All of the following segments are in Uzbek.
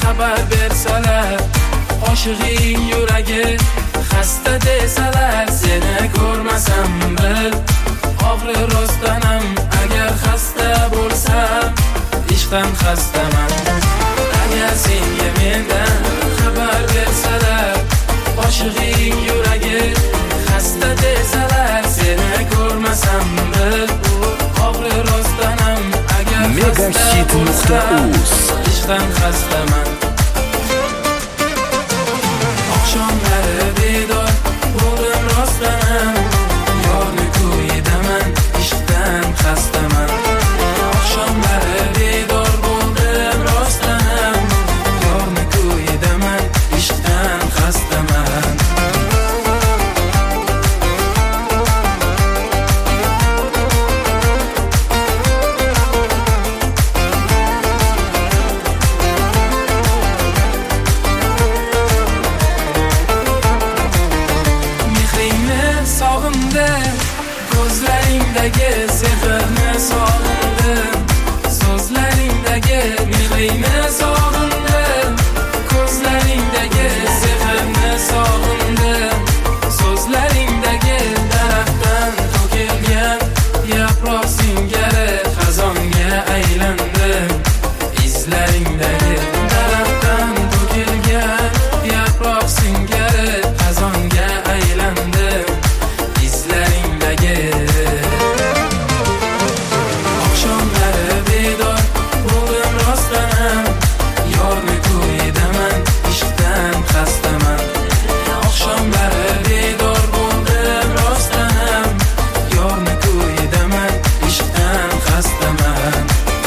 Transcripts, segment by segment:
xabar bersalar, oshig'ing yuragi xasta desalar, seni ko'rmasam bil, og'rir rostdanam. Agar xasta bo'lsam, ishqdan xastaman. Agar senga mendan xabar bersalar, oshig'ing yuragi xasta desalar, seni ko'rmasam bil, og'rir rostdanam. Agar Megahit.uz ishqdan xastaman. Oqshomlari bedor bo'ldim rostdanam, yorni ko'yidaman, ishqdan xastaman. Oqshomlari bedor bo'ldim rostdanam, yorni ko'yidaman, ishqdan xastaman. Ko'zlaringdagi sehrni sog'indim, so'zlaringdagi mehringni sog'indim. Ko'zlaringdagi sehrni sog'indim, so'zlaringdagi daraxtdan to'kilgan yaproq singari xazonga aylandim. Izlaringdagi daraxtdan to'kilgan yaproq singari xazonga aylandim. Oqshomlari bedor bo'ldim rostdanam, yorni ko'yidaman, ishqdan xastaman. Oqshomlari bedor bo'ldim rostdanam, yorni ko'yidaman, ishqdan xastaman.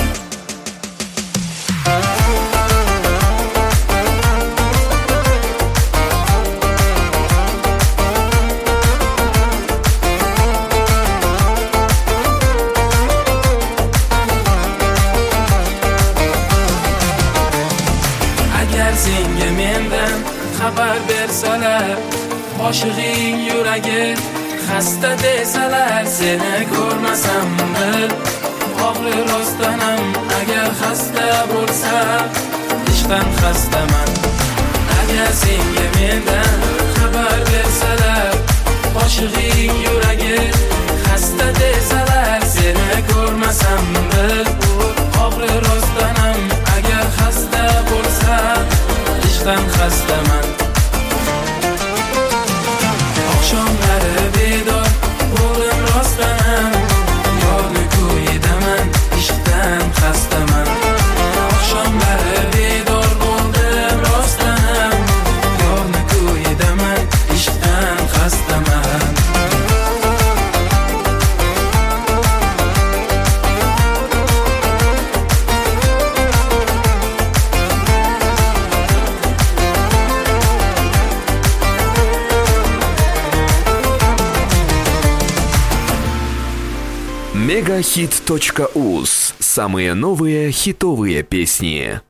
Agar senga mendan xabar bersalar, oshig'ing yuragi xasta desalar, seni ko'rmasam bil, og'rir rostdanam. Agar xasta bo'lsam, ishqdan xastaman. Agar senga mendan xabar bersalar, oshig'ing yuragi xasta desalar, seni ko'rmasam bil, og'rir rostdanam. Agar xasta bo'lsam, ishqdan xastaman. Oqshomlari bedor bo'ldim rostdanam, yorni ko'yidaman, ishqdan xastaman. Oqshomlari bedor bo'ldim rostdanam, yorni ko'yidaman, ishqdan xastaman. Megahit.uz. Самые новые хитовые песни.